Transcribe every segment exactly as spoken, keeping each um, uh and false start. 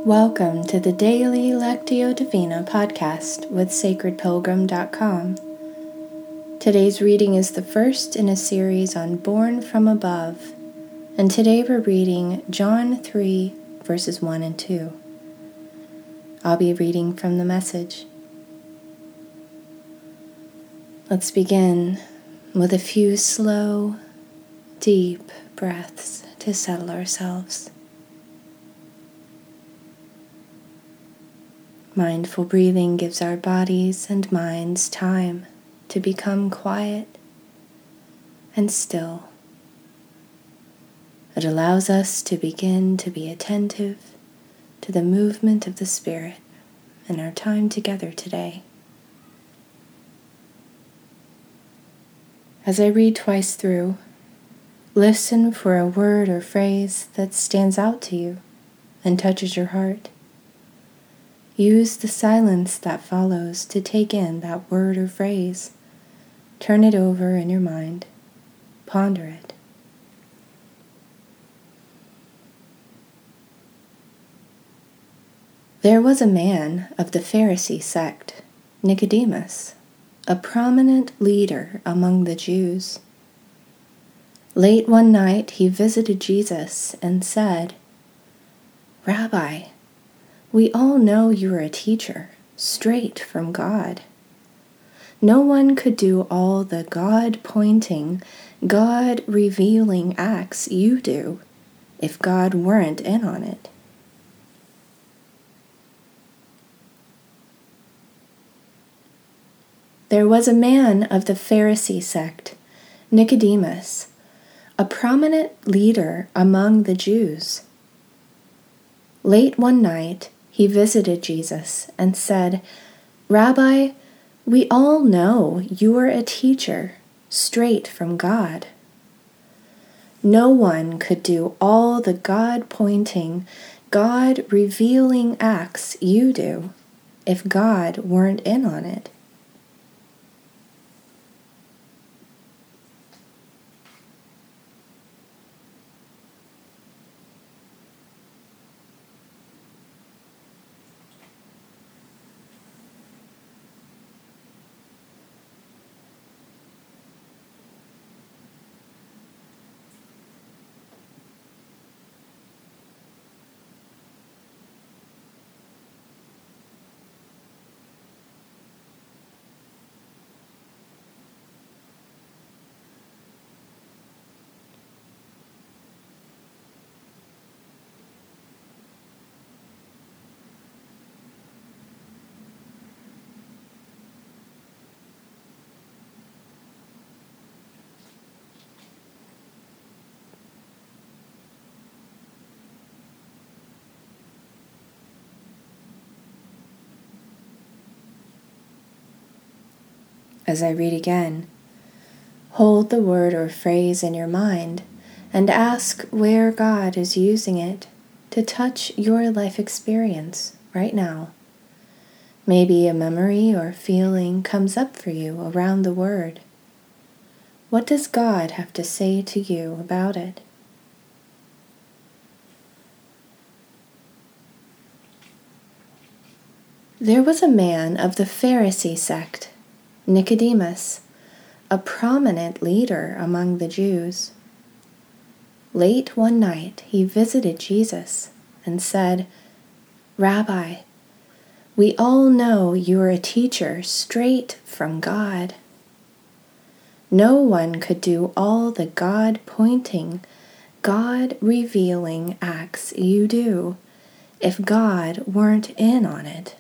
Welcome to the Daily Lectio Divina podcast with sacred pilgrim dot com. Today's reading is the first in a series on Born from Above, and today we're reading John three, verses one and two. I'll be reading from the Message. Let's begin with a few slow, deep breaths to settle ourselves. Mindful breathing gives our bodies and minds time to become quiet and still. It allows us to begin to be attentive to the movement of the Spirit in our time together today. As I read twice through, listen for a word or phrase that stands out to you and touches your heart. Use the silence that follows to take in that word or phrase. Turn it over in your mind. Ponder it. There was a man of the Pharisee sect, Nicodemus, a prominent leader among the Jews. Late one night he visited Jesus and said, "Rabbi, we all know you are a teacher, straight from God. No one could do all the God-pointing, God-revealing acts you do if God weren't in on it." There was a man of the Pharisee sect, Nicodemus, a prominent leader among the Jews. Late one night, he visited Jesus and said, "Rabbi, we all know you are a teacher, straight from God. No one could do all the God-pointing, God-revealing acts you do if God weren't in on it." As I read again, hold the word or phrase in your mind and ask where God is using it to touch your life experience right now. Maybe a memory or feeling comes up for you around the word. What does God have to say to you about it? There was a man of the Pharisee sect, Nicodemus, a prominent leader among the Jews. Late one night he visited Jesus and said, "Rabbi, we all know you are a teacher straight from God. No one could do all the God-pointing, God-revealing acts you do if God weren't in on it."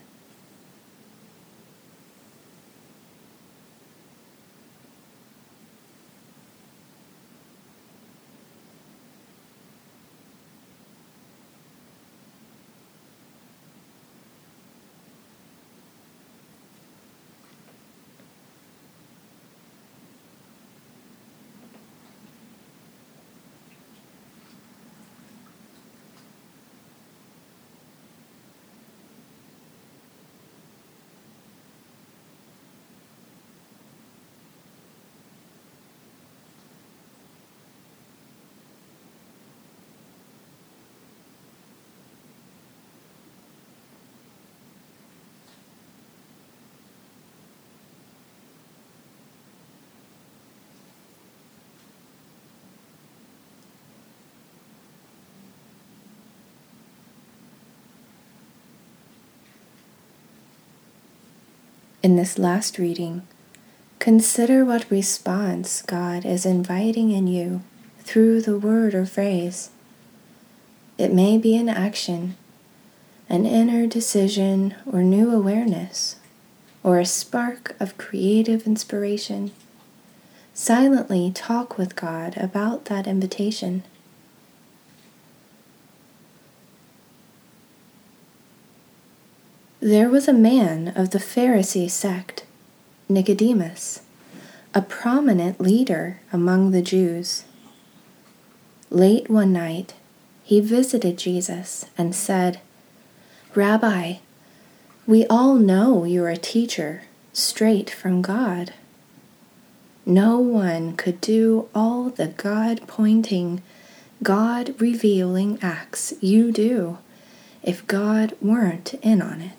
In this last reading, consider what response God is inviting in you through the word or phrase. It may be an action, an inner decision or new awareness, or a spark of creative inspiration. Silently talk with God about that invitation. There was a man of the Pharisee sect, Nicodemus, a prominent leader among the Jews. Late one night, he visited Jesus and said, "Rabbi, we all know you're a teacher straight from God. No one could do all the God-pointing, God-revealing acts you do if God weren't in on it."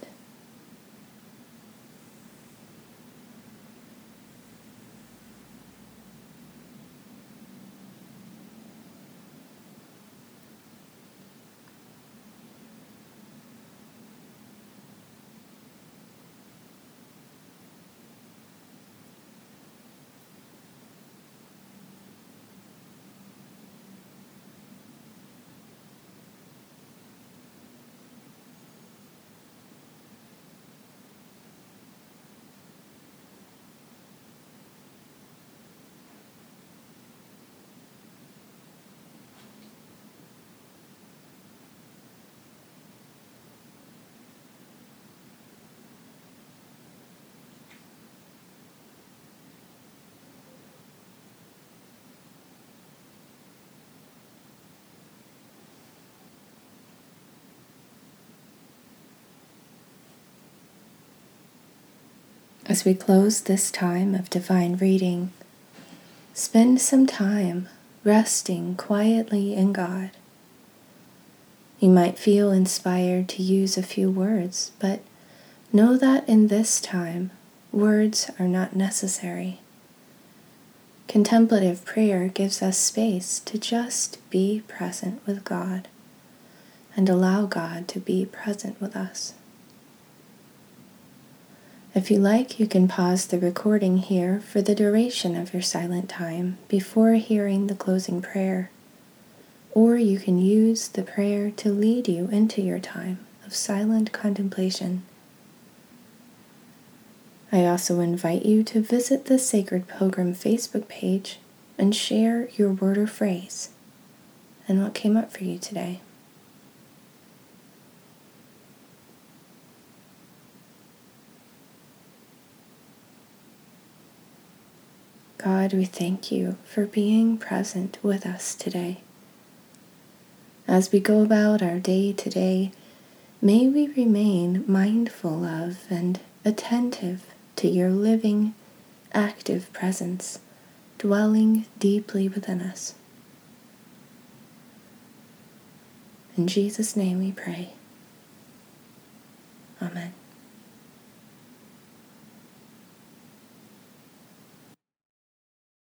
As we close this time of divine reading, spend some time resting quietly in God. You might feel inspired to use a few words, but know that in this time, words are not necessary. Contemplative prayer gives us space to just be present with God and allow God to be present with us. If you like, you can pause the recording here for the duration of your silent time before hearing the closing prayer, or you can use the prayer to lead you into your time of silent contemplation. I also invite you to visit the Sacred Pilgrim Facebook page and share your word or phrase and what came up for you today. God, we thank you for being present with us today. As we go about our day to day, may we remain mindful of and attentive to your living, active presence, dwelling deeply within us. In Jesus' name we pray. Amen.